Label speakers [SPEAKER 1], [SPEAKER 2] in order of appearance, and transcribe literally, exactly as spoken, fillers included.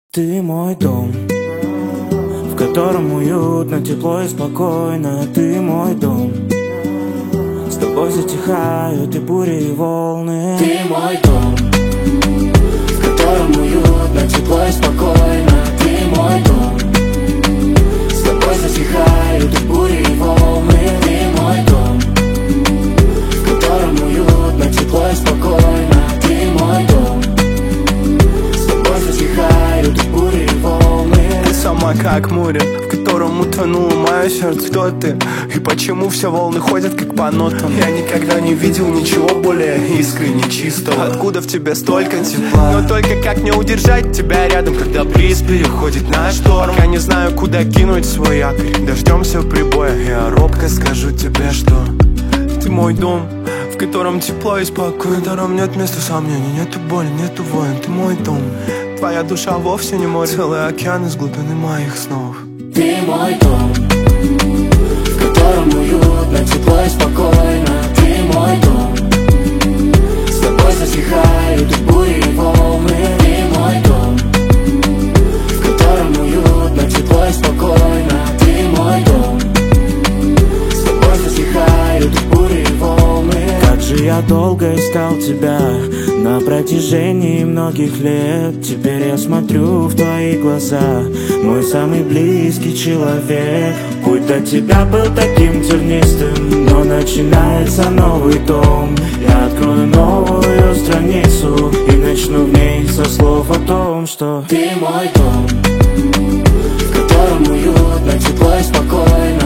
[SPEAKER 1] Ты мой дом, в котором уютно, тепло и спокойно. Ты мой дом, с тобой затихают и бури, и волны. Ты мой дом, в котором уютно, тепло и спокойно. Ты мой дом, с тобой затихают и бури, и волны. Ты мой дом, в котором уютно, тепло и спокойно. Ты мой дом, с тобой затихают и бури, и волны.
[SPEAKER 2] Ты сама как море, в котором утонуло мое сердце. Кто ты и почему все волны ходят как по нотам? Я никогда не видел ничего более искренне чистого. Откуда в тебе столько тепла? Но только как не удержать тебя рядом, когда бриз переходит на шторм? Я не знаю, куда кинуть свой якорь. Дождемся прибоя, я робко скажу тебе, что ты мой дом, в котором тепло и спокойно, в котором нет места сомнений, нету боли, нету войн. Ты мой дом, твоя душа вовсе не море, целый океан из глубины моих снов.
[SPEAKER 1] Ты мой дом, в котором уютно, тепло и спокойно. Ты мой дом, с тобой затихают и бури, и волны. Ты мой дом, в котором уютно, тепло и спокойно. Ты мой дом, с тобой затихают и бури, и волны. Как же я долго искал тебя на протяжении многих лет. Теперь я смотрю в твои глаза, мой самый близкий человек. Путь до тебя был таким тернистым, но начинается новый том. Я открою новую страницу и начну в ней со слов о том, что ты мой дом, в котором уютно, тепло и спокойно.